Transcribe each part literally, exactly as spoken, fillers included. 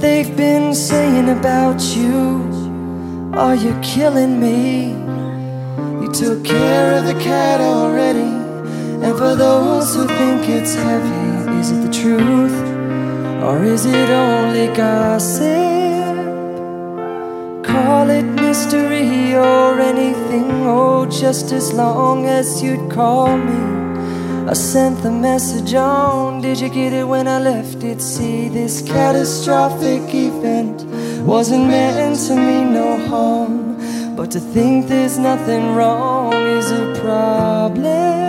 they've been saying about you? Are you killing me? You took care of the cat already. And for those who think it's heavy, is it the truth? Or is it only gossip? Call it mystery or anything, oh, just as long as you'd call me. I sent the message on, did you get it when I left it? See, this catastrophic event wasn't meant to mean no harm, but to think there's nothing wrong is a problem.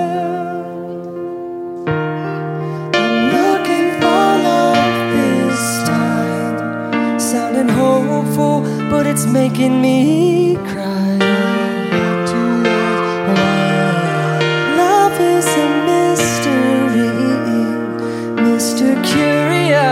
I'm looking for love this time, sounding hopeful, but it's making me cry. Love is a mystery, Mister Curious.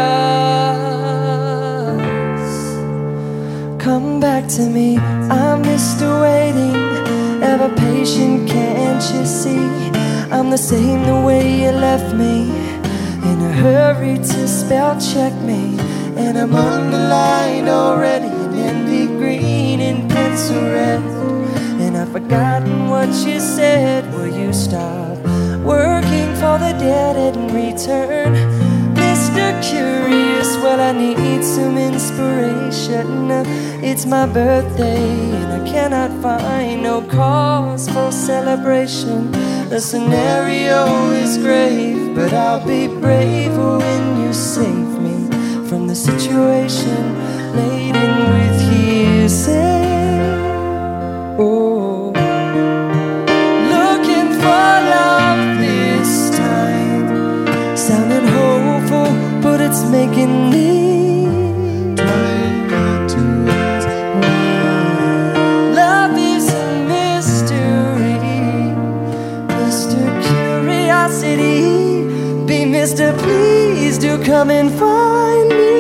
Come back to me, I'm Mister Waiting, ever patient, can't you see? I'm the same the way you left me, in a hurry to spell checkmate. And I'm underlined already in envy green and pencil red. And I've forgotten what you said. Will you stop working for the dead and return? Mister Curious, well, I need some inspiration. It's my birthday and I cannot find no cause for celebration. The scenario is grave, but I'll be brave when you save me from the situation laden with hearsay. Oh, looking for love this time, sounding hopeful, but it's making me try not to ask why. Love is a mystery, Mister Curiosity. Be Mister Please do come and find me.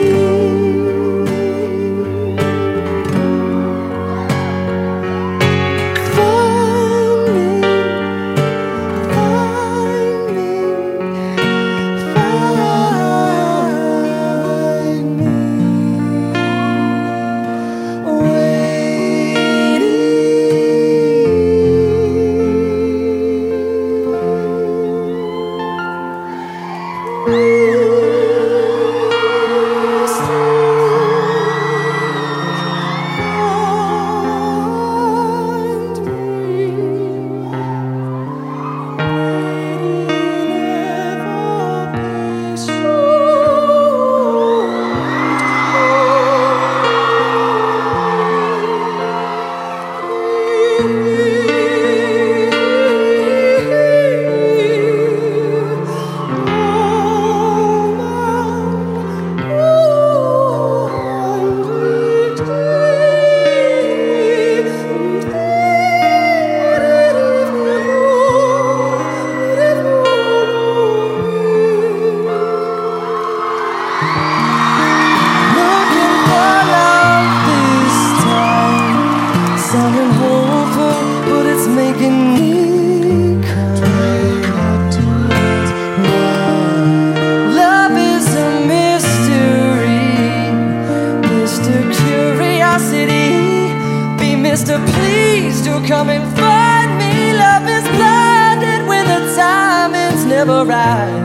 Mister Please do come and find me. Love is blinded when the timing's never right.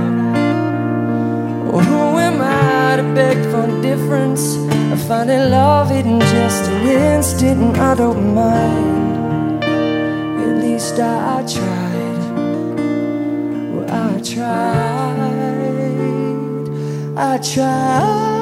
Oh, who am I to beg for difference? I find that love in just an instant, and I don't mind. At least I tried. Well, I tried. I tried.